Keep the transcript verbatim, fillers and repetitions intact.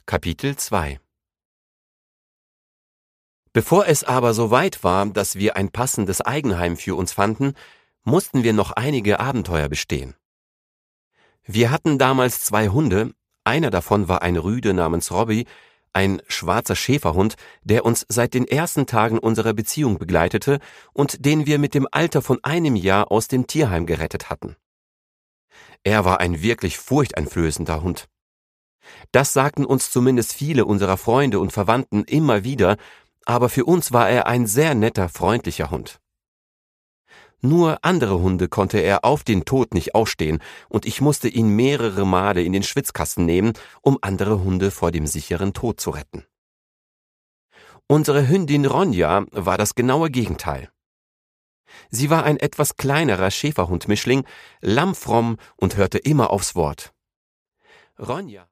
Kapitel zwei. Bevor es aber so weit war, dass wir ein passendes Eigenheim für uns fanden, mussten wir noch einige Abenteuer bestehen. Wir hatten damals zwei Hunde, einer davon war ein Rüde namens Robbie, ein schwarzer Schäferhund, der uns seit den ersten Tagen unserer Beziehung begleitete und den wir mit dem Alter von einem Jahr aus dem Tierheim gerettet hatten. Er war ein wirklich furchteinflößender Hund. Das sagten uns zumindest viele unserer Freunde und Verwandten immer wieder, aber für uns war er ein sehr netter, freundlicher Hund. Nur andere Hunde konnte er auf den Tod nicht ausstehen, und ich musste ihn mehrere Male in den Schwitzkasten nehmen, um andere Hunde vor dem sicheren Tod zu retten. Unsere Hündin Ronja war das genaue Gegenteil. Sie war ein etwas kleinerer Schäferhund-Mischling, lammfromm und hörte immer aufs Wort. Ronja